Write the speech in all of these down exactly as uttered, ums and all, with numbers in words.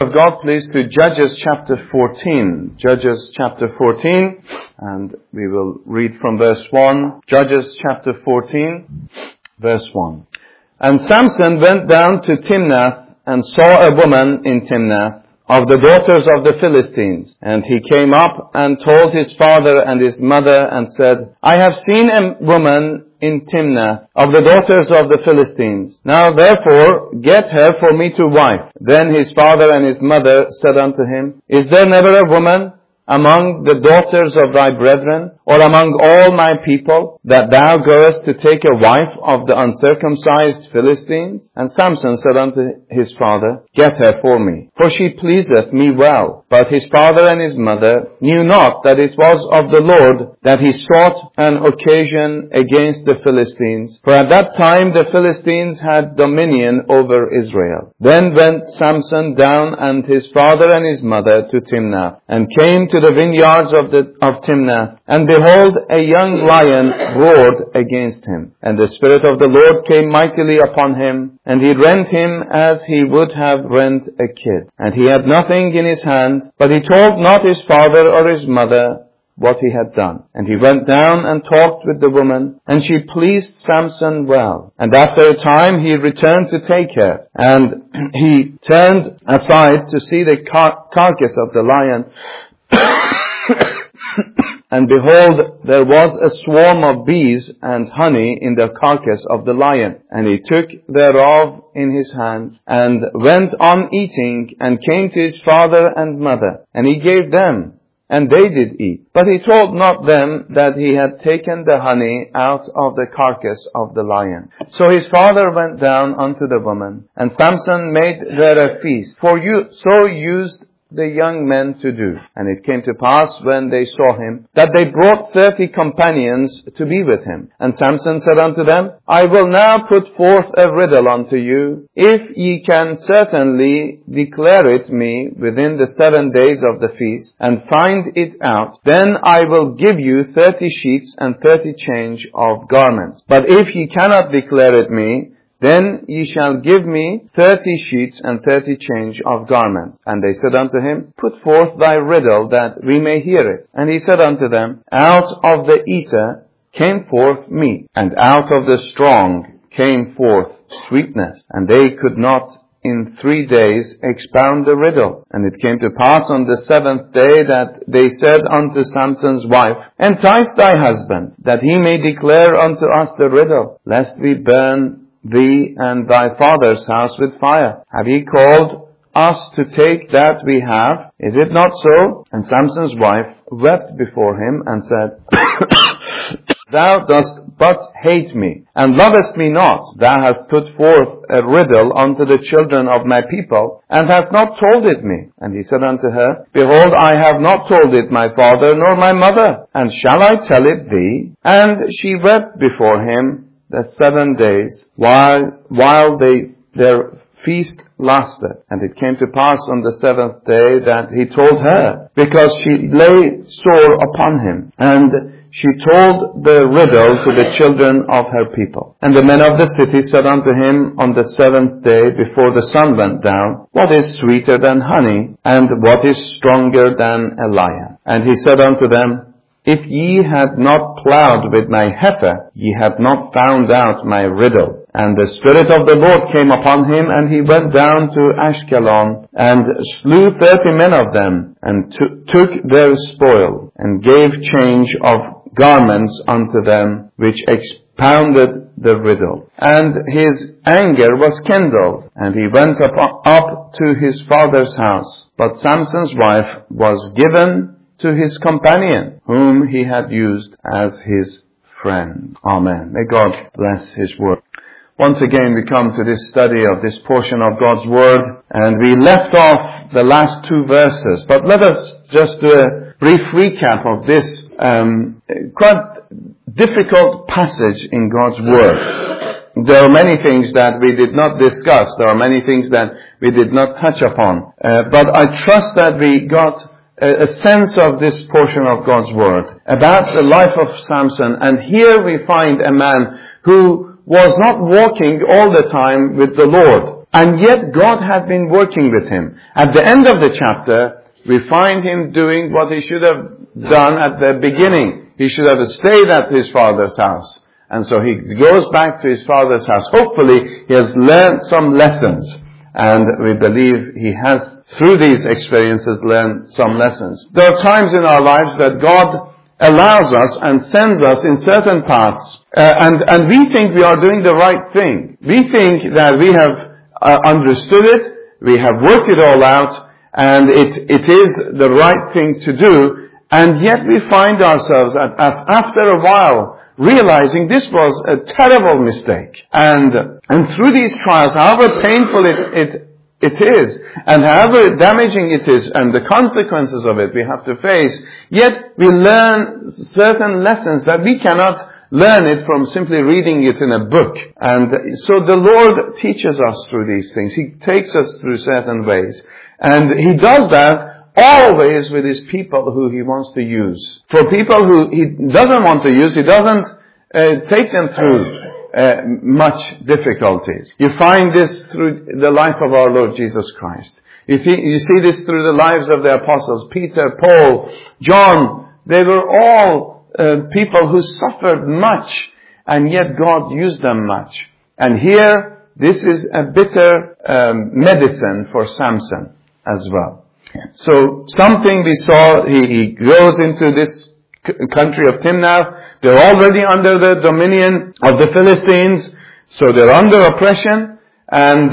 Of God, please, to Judges chapter fourteen. Judges chapter fourteen, and we will read from verse one. Judges chapter fourteen, verse one. And Samson went down to Timnath and saw a woman in Timnath of the daughters of the Philistines. And he came up and told his father and his mother and said, I have seen a woman in Timnath of the daughters of the Philistines. Now therefore get her for me to wife. Then his father and his mother said unto him, Is there never a woman among the daughters of thy brethren, or among all my people, that thou goest to take a wife of the uncircumcised Philistines? And Samson said unto his father, Get her for me, for she pleaseth me well. But his father and his mother knew not that it was of the Lord that he sought an occasion against the Philistines, for at that time the Philistines had dominion over Israel. Then went Samson down and his father and his mother to Timnath, and came to the vineyards of the of Timnath, and behold, a young lion roared against him. And the Spirit of the Lord came mightily upon him, and he rent him as he would have rent a kid. And he had nothing in his hand, but he told not his father or his mother what he had done. And he went down and talked with the woman, and she pleased Samson well. And after a time he returned to take her, and he turned aside to see the car- carcass of the lion. And behold, there was a swarm of bees and honey in the carcass of the lion. And he took thereof in his hands, and went on eating, and came to his father and mother. And he gave them, and they did eat. But he told not them that he had taken the honey out of the carcass of the lion. So his father went down unto the woman, and Samson made there a feast. For you so used the young men to do. And it came to pass, when they saw him, that they brought thirty companions to be with him. And Samson said unto them, I will now put forth a riddle unto you. If ye can certainly declare it me within the seven days of the feast, and find it out, then I will give you thirty sheets and thirty change of garments. But if ye cannot declare it me, then ye shall give me thirty sheets and thirty change of garments. And they said unto him, Put forth thy riddle, that we may hear it. And he said unto them, Out of the eater came forth meat, and out of the strong came forth sweetness. And they could not in three days expound the riddle. And it came to pass on the seventh day that they said unto Samson's wife, Entice thy husband, that he may declare unto us the riddle, lest we burn thee and thy father's house with fire. Have ye called us to take that we have? Is it not so? And Samson's wife wept before him and said, Thou dost but hate me, and lovest me not. Thou hast put forth a riddle unto the children of my people, and hast not told it me. And he said unto her, Behold, I have not told it my father nor my mother, and shall I tell it thee? And she wept before him that seven days, while while they their feast lasted. And it came to pass on the seventh day that he told her, because she lay sore upon him. And she told the riddle to the children of her people. And the men of the city said unto him on the seventh day, before the sun went down, What is sweeter than honey, and what is stronger than a lion? And he said unto them, If ye had not plowed with my heifer, ye had not found out my riddle. And the Spirit of the Lord came upon him, and he went down to Ashkelon, and slew thirty men of them, and t- took their spoil, and gave change of garments unto them, which expounded the riddle. And his anger was kindled, and he went up, up to his father's house. But Samson's wife was given to his companion, whom he had used as his friend. Amen. May God bless his word. Once again we come to this study of this portion of God's word, and we left off the last two verses. But let us just do a brief recap of this um, quite difficult passage in God's word. There are many things that we did not discuss. There are many things that we did not touch upon. Uh, but I trust that we got a, a sense of this portion of God's word about the life of Samson. And here we find a man who was not walking all the time with the Lord. And yet God had been working with him. At the end of the chapter, we find him doing what he should have done at the beginning. He should have stayed at his father's house. And so he goes back to his father's house. Hopefully he has learned some lessons. And we believe he has, through these experiences, learned some lessons. There are times in our lives that God allows us and sends us in certain paths. Uh, and, and we think we are doing the right thing. We think that we have uh, understood it, we have worked it all out, and it, it is the right thing to do. And yet we find ourselves, at, at, after a while, realizing this was a terrible mistake. And, and through these trials, however painful it, it, it is, and however damaging it is, and the consequences of it we have to face, yet we learn certain lessons that we cannot learn it from simply reading it in a book. And so the Lord teaches us through these things. He takes us through certain ways. And He does that always with His people who He wants to use. For people who He doesn't want to use, He doesn't uh, take them through uh, much difficulties. You find this through the life of our Lord Jesus Christ. You see, you see this through the lives of the apostles. Peter, Paul, John, they were all uh, people who suffered much, and yet God used them much. And here, this is a bitter um, medicine for Samson as well. So something we saw, he, he goes into this c- country of Timnah. They're already under the dominion of the Philistines, so they're under oppression, and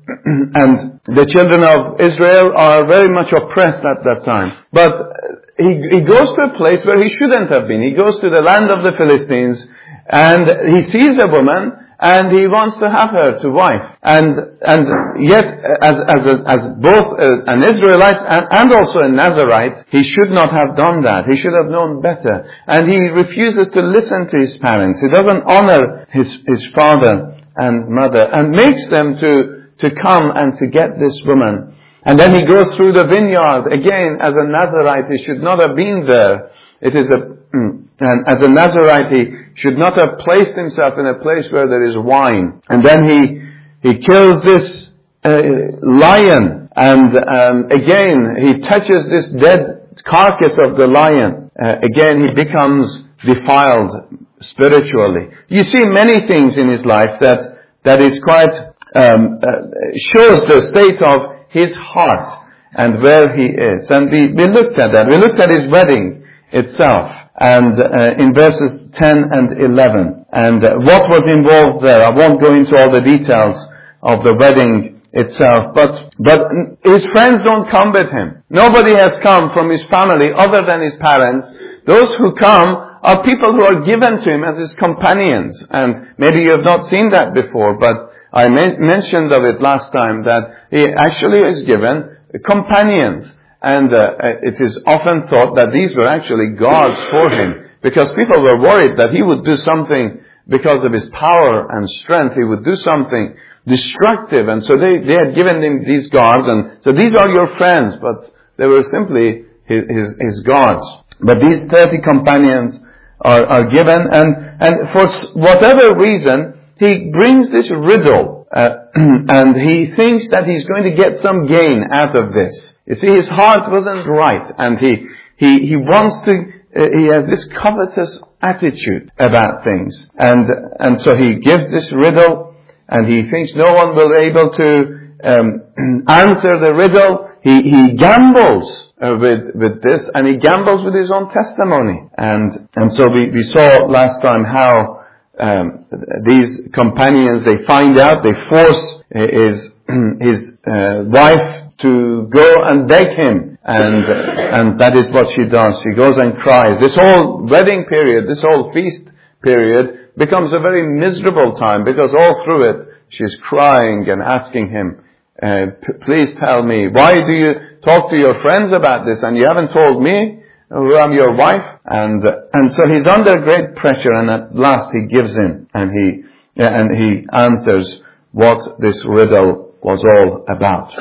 and the children of Israel are very much oppressed at that time. But he, he goes to a place where he shouldn't have been. He goes to the land of the Philistines, and he sees a woman, and he wants to have her to wife. And and yet, as as a, as both a, an Israelite and, and also a Nazarite, he should not have done that. He should have known better. And he refuses to listen to his parents. He doesn't honor his his father and mother, and makes them to to come and to get this woman. And then he goes through the vineyard. Again, as a Nazarite, he should not have been there. It is a And as a Nazarite, he should not have placed himself in a place where there is wine. And then he he kills this uh, lion. And um, again, he touches this dead carcass of the lion. Uh, again, he becomes defiled spiritually. You see many things in his life that that is quite um, uh, shows the state of his heart and where he is. And we, we looked at that. We looked at his wedding itself. And uh, in verses ten and eleven, and uh, what was involved there. I won't go into all the details of the wedding itself, but but his friends don't come with him. Nobody has come from his family other than his parents. Those who come are people who are given to him as his companions. And maybe you have not seen that before, but I men- mentioned of it last time that he actually is given companions. And uh, it is often thought that these were actually gods for him, because people were worried that he would do something because of his power and strength. He would do something destructive, and so they, they had given him these gods, and so these are your friends, but they were simply his, his, his gods. But these thirty companions are, are given, and, and for whatever reason, he brings this riddle, uh, and he thinks that he's going to get some gain out of this. You see, his heart wasn't right, and he he he wants to. Uh, he has this covetous attitude about things, and and so he gives this riddle, and he thinks no one will be able to um, answer the riddle. He he gambles uh, with with this, and he gambles with his own testimony, and and so we we saw last time how. Um, these companions, they find out, they force his his uh, wife to go and beg him, and and that is what she does. She goes and cries. This whole wedding period, this whole feast period becomes a very miserable time, because all through it she's crying and asking him, uh, please tell me, why do you talk to your friends about this and you haven't told me who I'm your wife? And and so he's under great pressure, and at last he gives in, and he and he answers what this riddle was all about.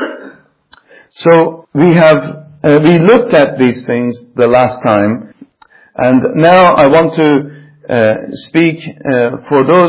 So we have uh, we looked at these things the last time, and now I want to uh, speak uh, for those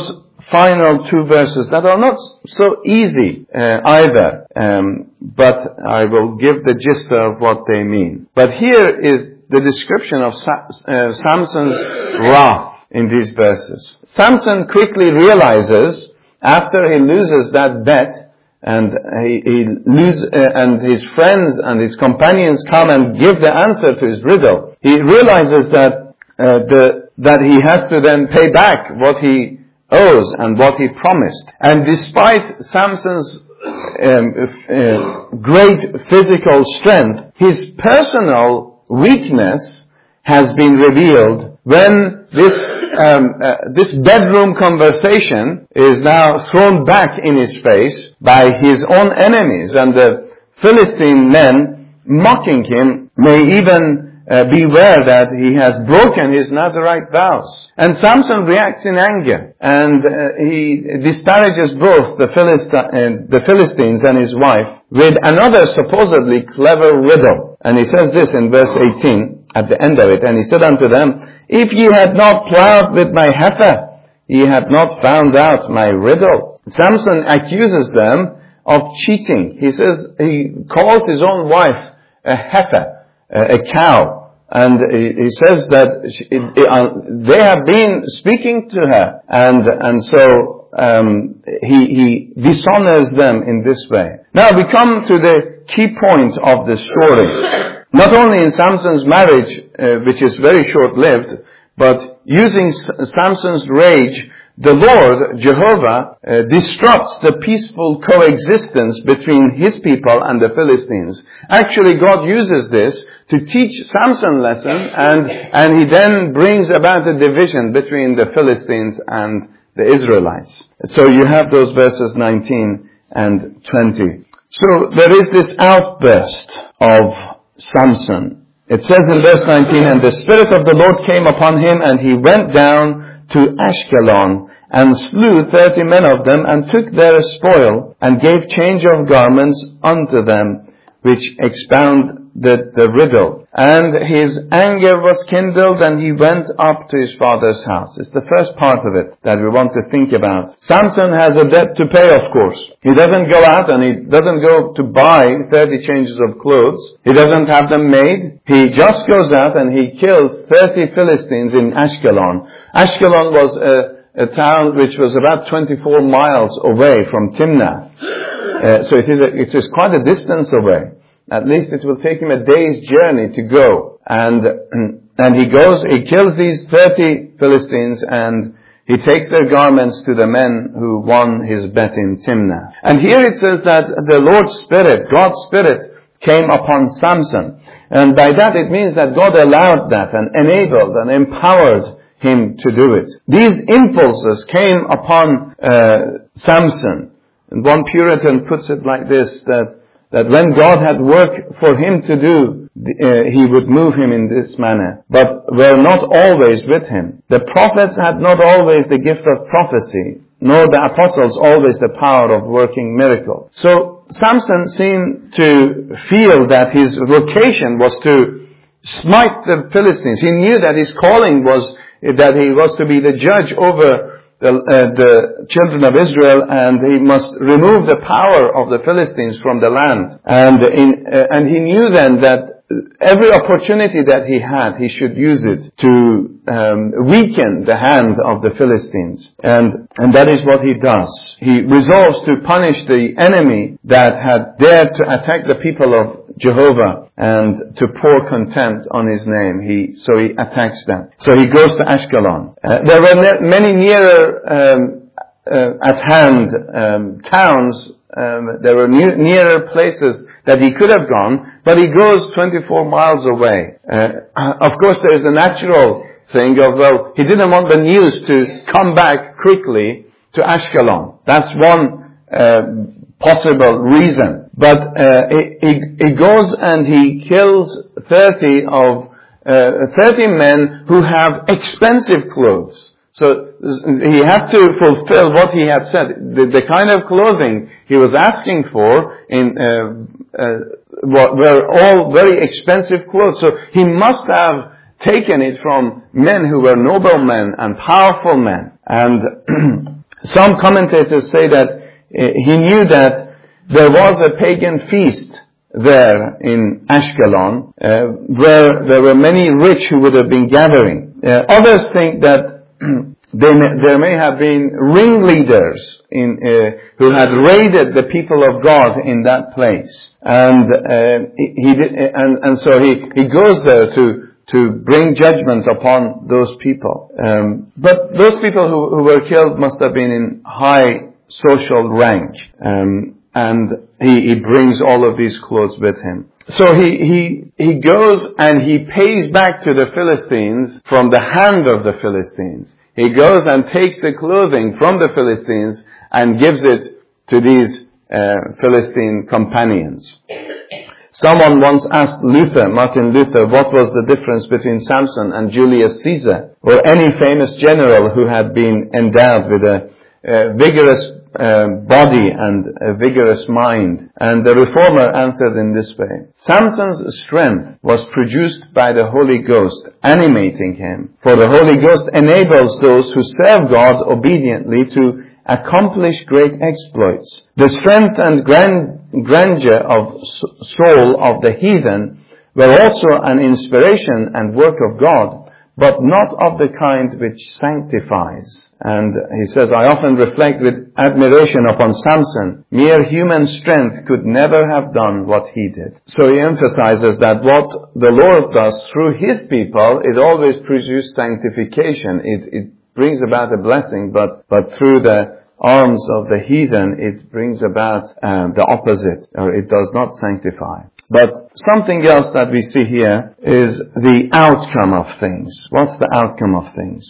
final two verses that are not so easy uh, either, um, but I will give the gist of what they mean. But here is the description of Sa- uh, Samson's wrath in these verses. Samson quickly realizes, after he loses that bet, and he, he lose, uh, and his friends and his companions come and give the answer to his riddle, he realizes that uh, the that he has to then pay back what he owes and what he promised. And despite Samson's um, uh, great physical strength, his personal weakness has been revealed when this um, uh, this bedroom conversation is now thrown back in his face by his own enemies, and the Philistine men mocking him may even Uh, beware that he has broken his Nazirite vows. And Samson reacts in anger, and uh, he disparages both the, Philist- uh, the Philistines and his wife with another supposedly clever riddle. And he says this in verse eighteen, at the end of it, and he said unto them, if ye had not plowed with my heifer, ye had not found out my riddle. Samson accuses them of cheating. He says, he calls his own wife a heifer, a cow, and he says that she, it, it, uh, they have been speaking to her, and and so um, he he dishonors them in this way. Now we come to the key point of the story. Not only in Samson's marriage, uh, which is very short-lived, but using Samson's rage, the Lord, Jehovah, uh, disrupts the peaceful coexistence between his people and the Philistines. Actually, God uses this to teach Samson a lesson, and, and he then brings about a division between the Philistines and the Israelites. So you have those verses nineteen and twenty. So there is this outburst of Samson. It says in verse nineteen, and the Spirit of the Lord came upon him, and he went down to Ashkelon, and slew thirty men of them, and took their spoil, and gave change of garments unto them, which expounded the riddle. And his anger was kindled, and he went up to his father's house. It's the first part of it that we want to think about. Samson has a debt to pay, of course. He doesn't go out and he doesn't go to buy thirty changes of clothes. He doesn't have them made. He just goes out and he kills thirty Philistines in Ashkelon. Ashkelon was a a town which was about twenty-four miles away from Timnath. Uh, so it is, a, it is quite a distance away. At least it will take him a day's journey to go. And, and he goes, he kills these thirty Philistines, and he takes their garments to the men who won his bet in Timnath. And here it says that the Lord's Spirit, God's Spirit, came upon Samson. And by that it means that God allowed that and enabled and empowered him to do it. These impulses came upon uh, Samson. And one Puritan puts it like this, that, that when God had work for him to do, uh, he would move him in this manner, but were not always with him. The prophets had not always the gift of prophecy, nor the apostles always the power of working miracles. So Samson seemed to feel that his vocation was to smite the Philistines. He knew that his calling was that he was to be the judge over the, uh, the children of Israel, and he must remove the power of the Philistines from the land. And in, uh, and he knew then that every opportunity that he had, he should use it to um, weaken the hand of the Philistines. And, and that is what he does. He resolves to punish the enemy that had dared to attack the people of Jehovah and to pour contempt on his name. He, so he attacks them. So he goes to Ashkelon. Uh, there were ne- many nearer, um, uh, at hand, um, towns. Um, there were ne- nearer places that he could have gone, but he goes twenty-four miles away. Uh, of course, there is the natural thing of, well, he didn't want the news to come back quickly to Ashkelon. That's one uh, possible reason. But uh, he, he, he goes and he kills thirty of uh, thirty men who have expensive clothes. So he had to fulfill what he had said. The, the kind of clothing he was asking for in uh, uh, were all very expensive clothes. So he must have taken it from men who were noblemen and powerful men. And Some commentators say that uh, he knew that there was a pagan feast there in Ashkelon, uh, where there were many rich who would have been gathering. Uh, others think that they may, there may have been ringleaders in, uh, who had raided the people of God in that place, and uh, he, he did, and, and so he, he goes there to to bring judgment upon those people. Um, but those people who, who were killed must have been in high social rank. Um, and he, he brings all of these clothes with him. So he, he, he goes and he pays back to the Philistines from the hand of the Philistines. He goes and takes the clothing from the Philistines and gives it to these uh, Philistine companions. Someone once asked Luther, Martin Luther, what was the difference between Samson and Julius Caesar, or any famous general who had been endowed with a, a vigorous uh, body and a vigorous mind. And the reformer answered in this way: Samson's strength was produced by the Holy Ghost animating him, for the Holy Ghost enables those who serve God obediently to accomplish great exploits. The strength and grand, grandeur of soul of the heathen were also an inspiration and work of God, but not of the kind which sanctifies. And he says, I often reflect with admiration upon Samson. Mere human strength could never have done what he did. So he emphasizes that what the Lord does through his people, it always produces sanctification. It, it brings about a blessing, but, but through the arms of the heathen, it brings about um, the opposite, or it does not sanctify. But something else that we see here is the outcome of things. What's the outcome of things?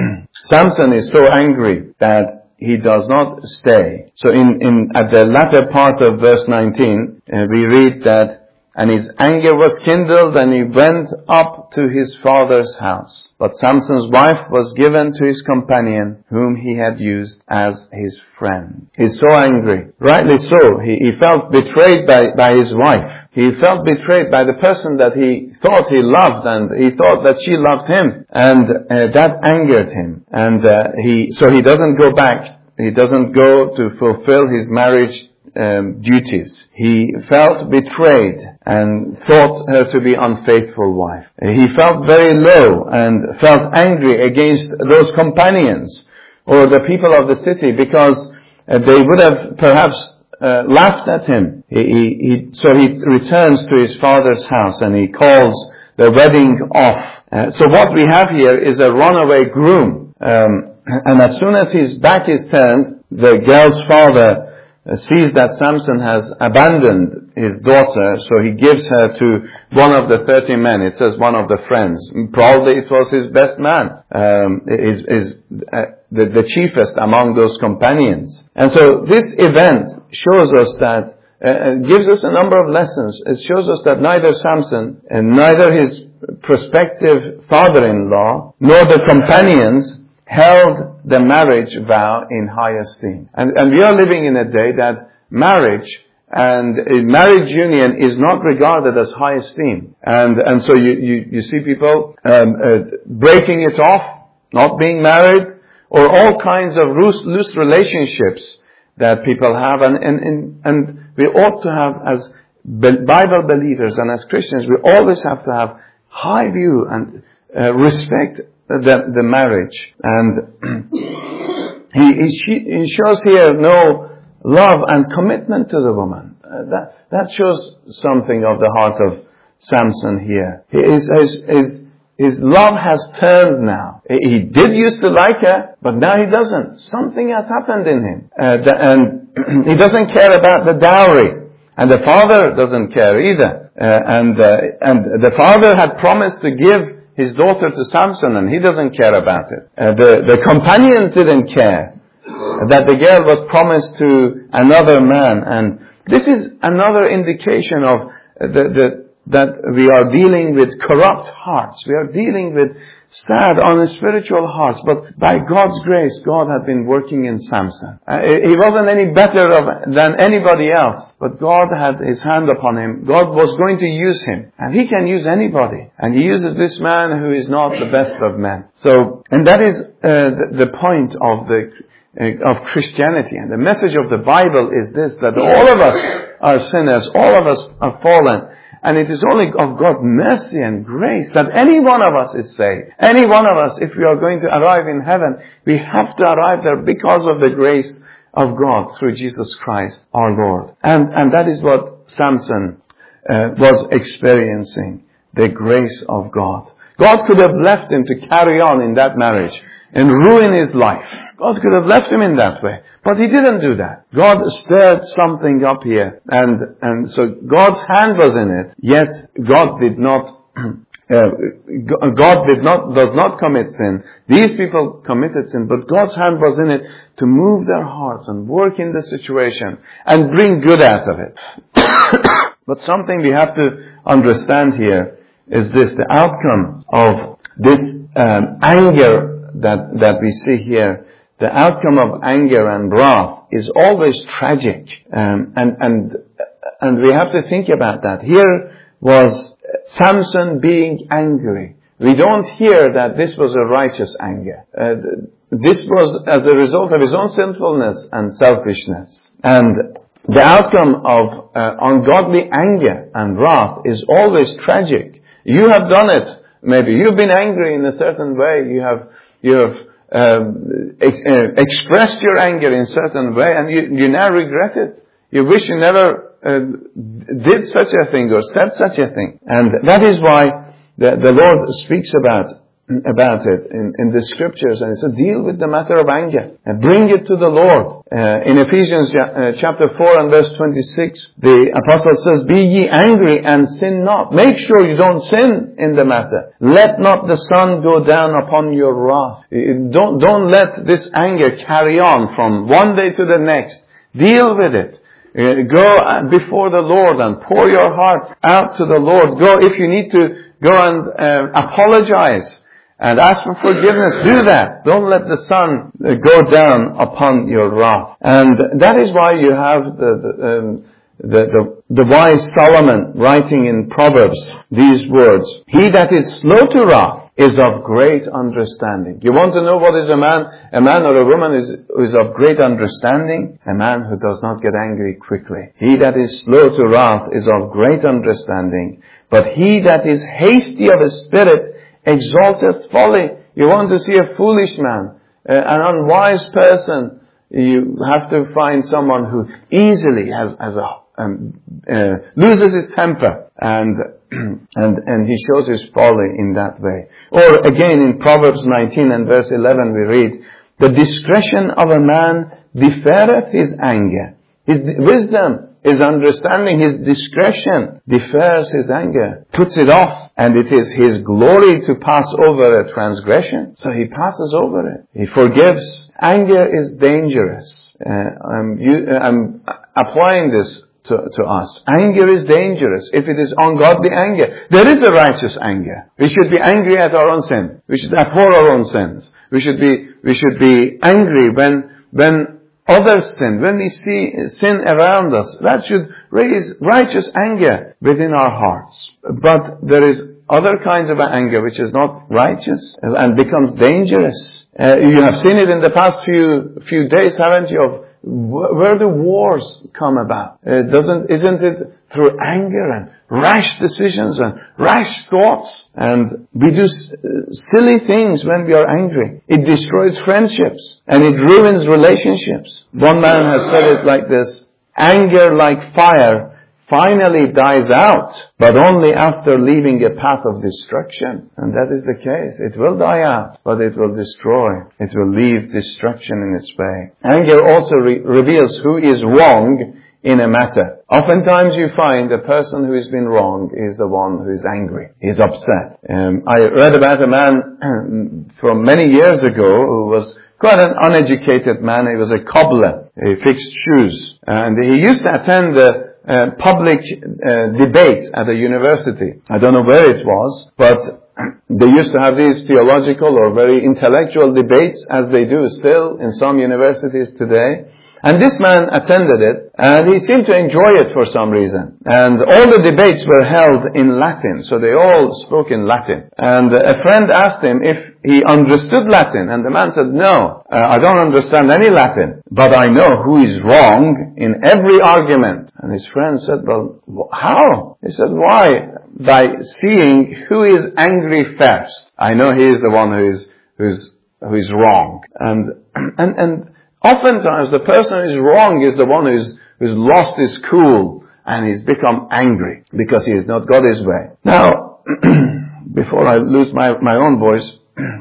Samson is so angry that he does not stay. So in, in at the latter part of verse nineteen, uh, we read that, and his anger was kindled, and he went up to his father's house. But Samson's wife was given to his companion, whom he had used as his friend. He's so angry. Rightly so. He, he felt betrayed by, by his wife. He felt betrayed by the person that he thought he loved, and he thought that she loved him. And uh, that angered him. And uh, he, so he doesn't go back. He doesn't go to fulfill his marriage um, duties. He felt betrayed and thought her to be unfaithful wife. He felt very low and felt angry against those companions or the people of the city, because uh, they would have perhaps uh, laughed at him. He, he, he, so he returns to his father's house and he calls the wedding off. Uh, so what we have here is a runaway groom. Um, and as soon as his back is turned, the girl's father Uh, sees that Samson has abandoned his daughter, so he gives her to one of the thirty men. It says one of the friends. Probably it was his best man, um, is, is uh, the, the chiefest among those companions. And so this event shows us that, uh, gives us a number of lessons. It shows us that neither Samson and neither his prospective father-in-law nor the companions held the marriage vow in high esteem. And, and we are living in a day that marriage and a marriage union is not regarded as high esteem. And, and so you, you, you see people um, uh, breaking it off, not being married, or all kinds of loose, loose relationships that people have. And, and, and, and we ought to have, as Bible believers and as Christians, we always have to have high view and uh, respect The, the marriage. And he, he, he shows here no love and commitment to the woman. Uh, that, that shows something of the heart of Samson here. His, his, his, his love has turned now. He did used to like her, but now he doesn't. Something has happened in him. Uh, the, and he doesn't care about the dowry. And the father doesn't care either. Uh, and, uh, and the father had promised to give his daughter to Samson, and he doesn't care about it. Uh, the, the companions didn't care that the girl was promised to another man. And this is another indication of the, the, that we are dealing with corrupt hearts. We are dealing with sad on his spiritual hearts. But by God's grace, God had been working in Samson. Uh, he wasn't any better of, than anybody else, but God had his hand upon him. God was going to use him, and he can use anybody. And he uses this man who is not the best of men. So, and that is uh, the, the point of the uh, of Christianity. And the message of the Bible is this, that all of us are sinners, all of us are fallen. And it is only of God's mercy and grace that any one of us is saved. Any one of us, if we are going to arrive in heaven, we have to arrive there because of the grace of God through Jesus Christ our Lord. And, and that is what Samson uh, was experiencing, the grace of God. God could have left him to carry on in that marriage and ruin his life. God could have left him in that way. But he didn't do that. God stirred something up here. And, and so God's hand was in it. Yet God did not, uh, God did not, does not commit sin. These people committed sin, but God's hand was in it to move their hearts and work in the situation and bring good out of it. But something we have to understand here is this, the outcome of this um, anger that that we see here, the outcome of anger and wrath is always tragic, um, and and and we have to think about that. Here was Samson being angry. We don't hear that this was a righteous anger. Uh, this was as a result of his own sinfulness and selfishness. And the outcome of uh, ungodly anger and wrath is always tragic. You have done it. Maybe you've been angry in a certain way. You have You have um, ex- uh, expressed your anger in a certain way, and you, you now regret it. You wish you never uh, did such a thing or said such a thing. And that is why the, the Lord speaks about about it in, in the scriptures, and he said, deal with the matter of anger and bring it to the Lord. Uh, in Ephesians uh, chapter four and verse twenty-six, the apostle says, be ye angry and sin not. Make sure you don't sin in the matter. Let not the sun go down upon your wrath. Don't, don't let this anger carry on from one day to the next. Deal with it. Uh, go before the Lord and pour your heart out to the Lord. Go, if you need to, go and uh, apologize and ask for forgiveness. Do that. Don't let the sun go down upon your wrath. And that is why you have the the, um, the, the, the wise Solomon writing in Proverbs these words. He that is slow to wrath is of great understanding. You want to know what is a man? A man or a woman is, is of great understanding? A man who does not get angry quickly. He that is slow to wrath is of great understanding. But he that is hasty of a spirit exalteth folly. You want to see a foolish man, uh, an unwise person, you have to find someone who easily has, has a, um, uh, loses his temper and, and, and he shows his folly in that way. Or again in Proverbs nineteen and verse eleven we read, the discretion of a man deferreth his anger. His wisdom, his understanding, his discretion defers his anger, puts it off, and it is his glory to pass over a transgression. So he passes over it. He forgives. Anger is dangerous. Uh, I'm, you, uh, I'm applying this to, to us. Anger is dangerous if it is ungodly anger. There is a righteous anger. We should be angry at our own sin. We should abhor our own sins. We should be, we should be angry when, when others sin, when we see sin around us. That should raise righteous anger within our hearts. But there is other kinds of anger which is not righteous and becomes dangerous. Uh, you have seen it in the past few few days, haven't you, of where the wars come about. Uh, doesn't, isn't it through anger and rash decisions and rash thoughts? And we do s- silly things when we are angry. It destroys friendships and it ruins relationships. One man has said it like this: anger like fire finally dies out, but only after leaving a path of destruction. And that is the case. It will die out, but it will destroy. It will leave destruction in its way. Anger also re- reveals who is wrong in a matter. Oftentimes you find the person who has been wrong is the one who is angry. He's upset. Um, I read about a man from many years ago who was quite an uneducated man. He was a cobbler. He fixed shoes. And he used to attend the Uh, public uh, debate at a university. I don't know where it was, but they used to have these theological or very intellectual debates, as they do still in some universities today. And this man attended it, and he seemed to enjoy it for some reason. And all the debates were held in Latin, so they all spoke in Latin. And a friend asked him if he understood Latin, and the man said, no, uh, I don't understand any Latin, but I know who is wrong in every argument. And his friend said, well, how? He said, why? By seeing who is angry first. I know he is the one who is, who's, who is wrong. And, and, and, oftentimes, the person who is wrong is the one who's, who's lost his cool and he's become angry because he has not got his way. Now, before I lose my, my own voice,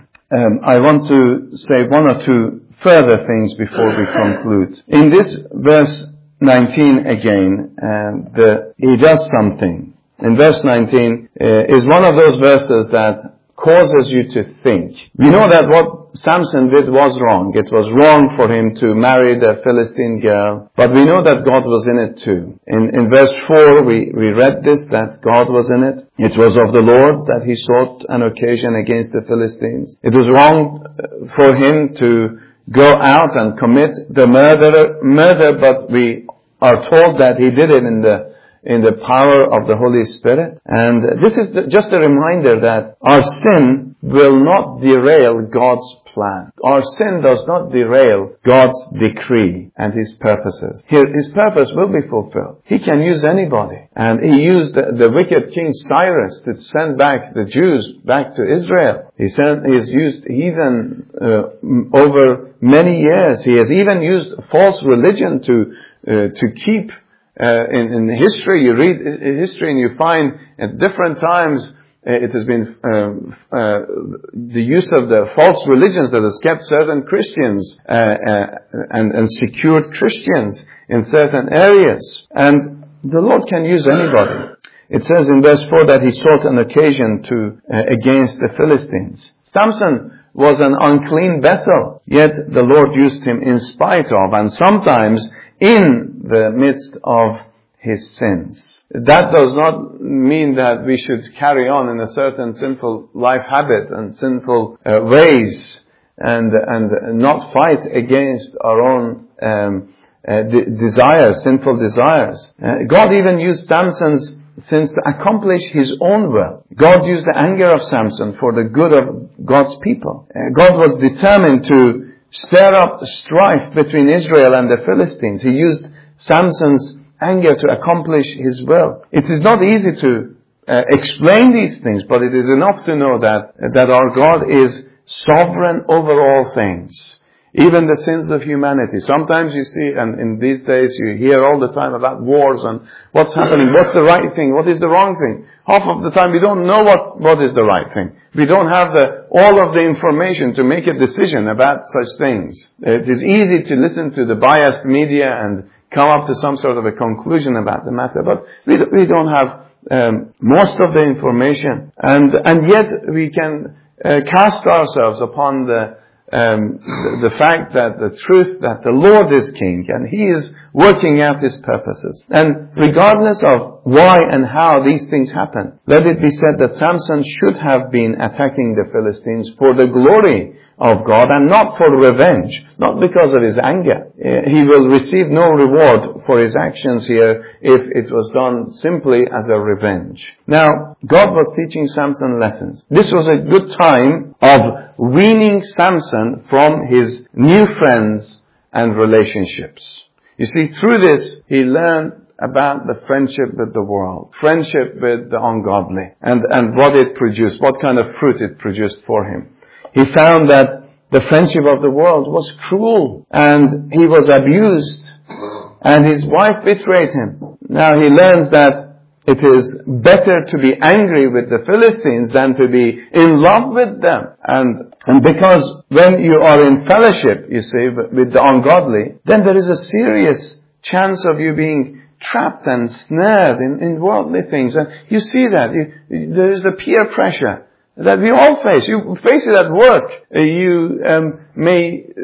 um, I want to say one or two further things before we conclude. In this verse nineteen again, uh, the, he does something. In verse nineteen uh, is one of those verses that causes you to think. We know that what Samson did was wrong. It was wrong for him to marry the Philistine girl, but we know that God was in it too. In, in verse four, we, we read this, that God was in it. It was of the Lord that he sought an occasion against the Philistines. It was wrong for him to go out and commit the murder, murder, but we are told that he did it in the in the power of the Holy Spirit. And this is just a reminder that our sin will not derail God's plan. Our sin does not derail God's decree and His purposes. His purpose will be fulfilled. He can use anybody. And He used the, the wicked King Cyrus to send back the Jews back to Israel. He sent, He has used heathen uh, over many years. He has even used false religion to uh, to keep Uh, in, in history, you read history and you find at different times uh, it has been um, uh, the use of the false religions that has kept certain Christians uh, uh, and, and secured Christians in certain areas. And the Lord can use anybody. It says in verse four that he sought an occasion to uh, against the Philistines. Samson was an unclean vessel, yet the Lord used him in spite of, and sometimes in the midst of his sins. That does not mean that we should carry on in a certain sinful life habit and sinful uh, ways and and not fight against our own um, uh, de- desires, sinful desires. Uh, God even used Samson's sins to accomplish His own will. God used the anger of Samson for the good of God's people. Uh, God was determined to stir up strife between Israel and the Philistines. He used Samson's anger to accomplish His will. It is not easy to uh, explain these things, but it is enough to know that, that our God is sovereign over all things, even the sins of humanity. Sometimes you see, and in these days you hear all the time about wars and what's happening, what's the right thing, what is the wrong thing. Half of the time we don't know what, what is the right thing. We don't have the, all of the information to make a decision about such things. It is easy to listen to the biased media and come up to some sort of a conclusion about the matter, but we, we don't have um, most of the information. And, and yet we can uh, cast ourselves upon the Um, the, the fact that the truth that the Lord is King and He is working out His purposes. And regardless of why and how these things happen, let it be said that Samson should have been attacking the Philistines for the glory of God and not for revenge, not because of his anger. He will receive no reward for his actions here if it was done simply as a revenge. Now, God was teaching Samson lessons. This was a good time of weaning Samson from his new friends and relationships. You see, through this, he learned about the friendship with the world, friendship with the ungodly, and, and what it produced, what kind of fruit it produced for him. He found that the friendship of the world was cruel, and he was abused, and his wife betrayed him. Now he learns that it is better to be angry with the Philistines than to be in love with them. And, and because when you are in fellowship, you see, with the ungodly, then there is a serious chance of you being trapped and snared in, in worldly things. And you see that. You, there is the peer pressure that we all face. You face it at work. You um, may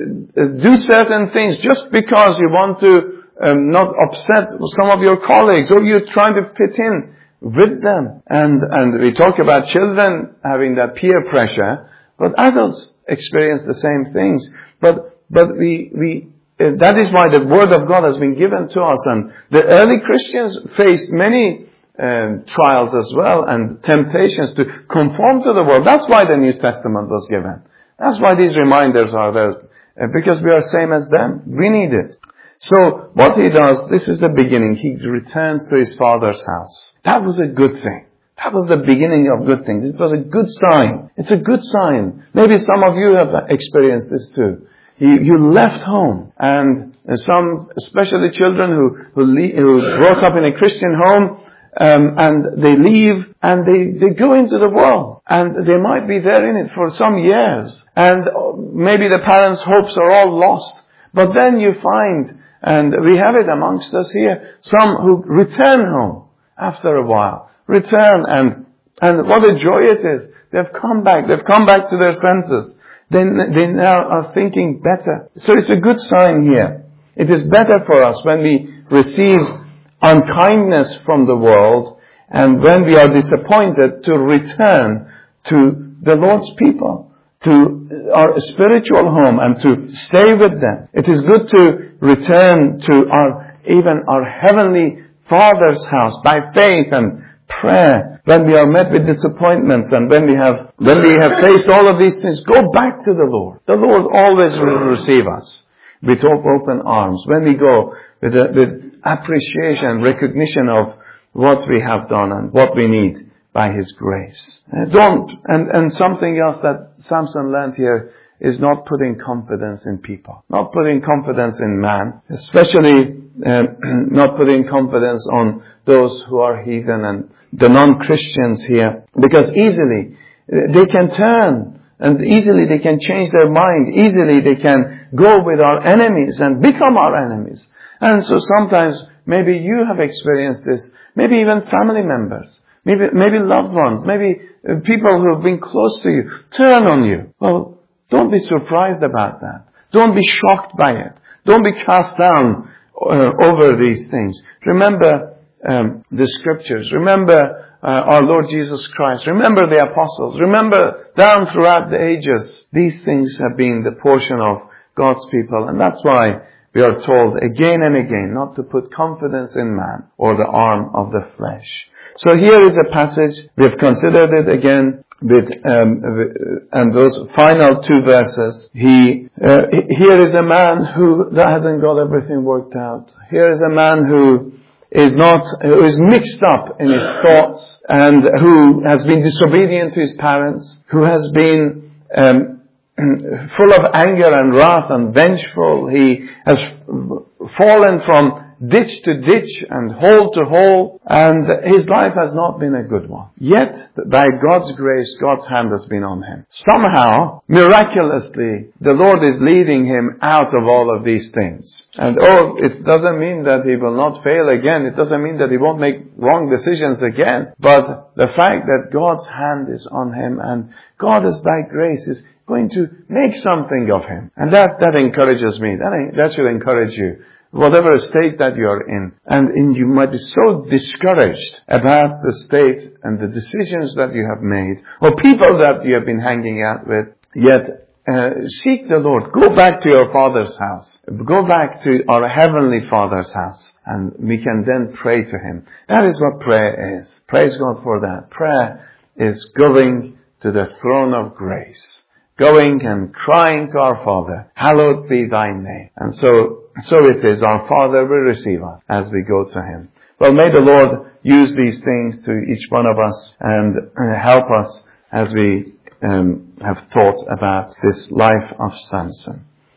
do certain things just because you want to um, not upset some of your colleagues, or you're trying to fit in with them. And, and we talk about children having that peer pressure, but adults experience the same things. But, but we, we, that is why the Word of God has been given to us. And the early Christians faced many um, trials as well and temptations to conform to the world. That's why the New Testament was given. That's why these reminders are there. Uh, because we are same as them. We need it. So what he does, this is the beginning. He returns to his father's house. That was a good thing. That was the beginning of good things. It was a good sign. It's a good sign. Maybe some of you have experienced this too. You, you left home, and some, especially children who who, le- who brought up in a Christian home, um, and they leave and they they go into the world, and they might be there in it for some years, and maybe the parents' hopes are all lost. But then you find, and we have it amongst us here, some who return home after a while, return, and and what a joy it is. They've come back. They've come back to their senses. Then they now are thinking better. So it's a good sign here. It is better for us when we receive unkindness from the world and when we are disappointed to return to the Lord's people, to our spiritual home, and to stay with them. It is good to return to our, even our heavenly Father's house by faith and prayer. When we are met with disappointments and when we have, when we have faced all of these things, go back to the Lord. The Lord always will receive us with open arms. When we go with, a, with appreciation, recognition of what we have done and what we need by His grace. Uh, don't, and, and something else that Samson learned here is not putting confidence in people. Not putting confidence in man. Especially uh, not putting confidence on those who are heathen and the non-Christians here. Because easily they can turn and easily they can change their mind. Easily they can go with our enemies and become our enemies. And so sometimes maybe you have experienced this. Maybe even family members. Maybe, maybe loved ones. Maybe uh, people who have been close to you turn on you. Well, don't be surprised about that. Don't be shocked by it. Don't be cast down uh, over these things. Remember um, the scriptures. Remember uh, our Lord Jesus Christ. Remember the apostles. Remember down throughout the ages. These things have been the portion of God's people. And that's why we are told again and again not to put confidence in man or the arm of the flesh. So here is a passage. We have considered it again. With um, and those final two verses, he uh, here is a man who that hasn't got everything worked out. Here is a man who is not who is mixed up in his thoughts and who has been disobedient to his parents, who has been um, full of anger and wrath and vengeful. He has fallen from ditch to ditch and hole to hole, and his life has not been a good one. Yet, by God's grace, God's hand has been on him. Somehow, miraculously, the Lord is leading him out of all of these things. And oh, it doesn't mean that he will not fail again. It doesn't mean that he won't make wrong decisions again. But the fact that God's hand is on him and God is by grace is going to make something of him. And that, that encourages me. That, that should encourage you. Whatever state that you are in, and in, you might be so discouraged about the state and the decisions that you have made, or people that you have been hanging out with, yet uh, seek the Lord. Go back to your Father's house. Go back to our Heavenly Father's house, and we can then pray to Him. That is what prayer is. Praise God for that. Prayer is going to the throne of grace. Going and crying to our Father, hallowed be Thy name. And so, so it is, our Father will receive us as we go to Him. Well, may the Lord use these things to each one of us and help us as we um, have thought about this life of Samson.